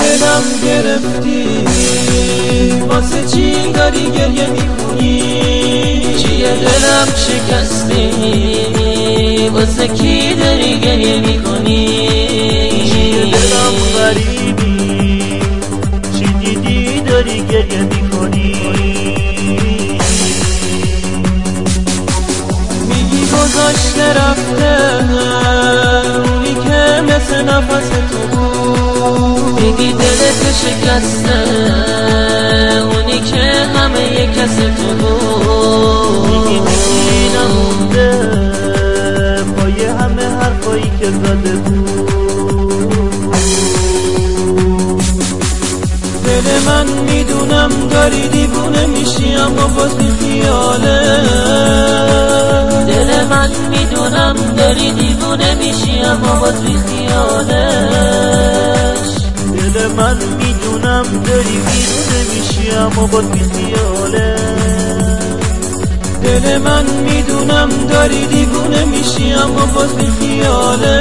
دلم گرفتی، واسه چی داری گریه میکنی؟ چیه دلم شکستی، واسه کی داری گریه میکنی؟ چیه دلم غریبی، چی دیدی داری گریه میکنی؟ میگی گذاشته رفته اونی که مثل نفس تو بود، میگی دلت شکسته اونی که همه یک کس تو بود، میگی نمونده پای همه حرفایی که زده بود. دل من میدونم داری دیوونه میشی اما باز بی خیاله، دل من میدونم داری دیوونه میشی اما باز بی خیالش، دل من میدونم داری بیرونه میشی اما باز بی خیاله، دل من میدونم داری دیوونه میشی اما باز بی خیاله،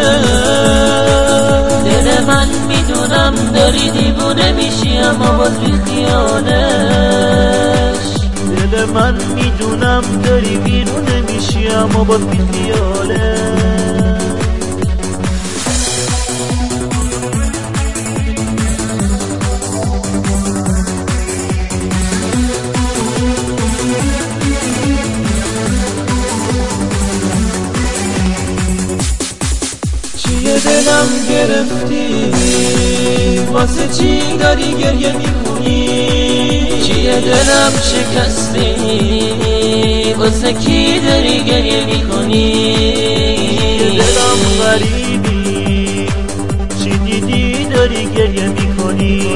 دل من میدونم داری دیوونه میشی اما باز بی خیالش، دل من میدونم داری بیرونه میشی اما باز بی خیاله. چیه دلم گرفتی، واسه چی داری گریه میکنی؟ چیه دلم شکستی، واسه کی داری گریه میکنی؟ چیه دلم غریبی، چی دیدی داری گریه میکنی؟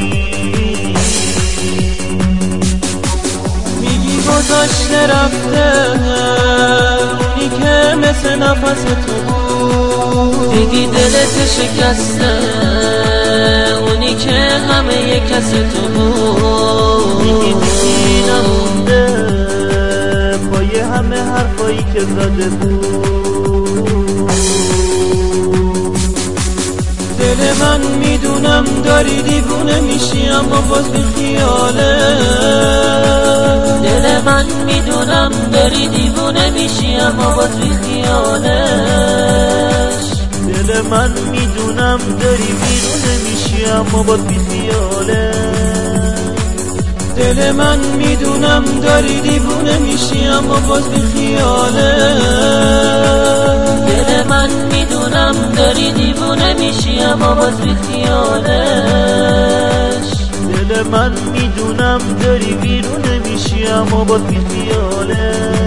میگی گذاشته رفته اونی که مثل نفس تو بود، میگی دلت شکسته اونی که همه یک کس تو بود، میگی نمونده پای همه حرفایی که زده بود. دل من میدونم داری دیوونه میشی اما باز بی خیاله، دل من میدونم داری دیوونه میشی اما باز بی خیالش، دل من میدونم داری بیرونه میشی اما باز بی خیاله، دل من میدونم داری دیوونه میشی اما باز بی خیاله، دل من میدونم داری دیوونه میشی اما باز بی خیالش، دل من میدونم داری بیرونه میشی اما باز بی خیاله.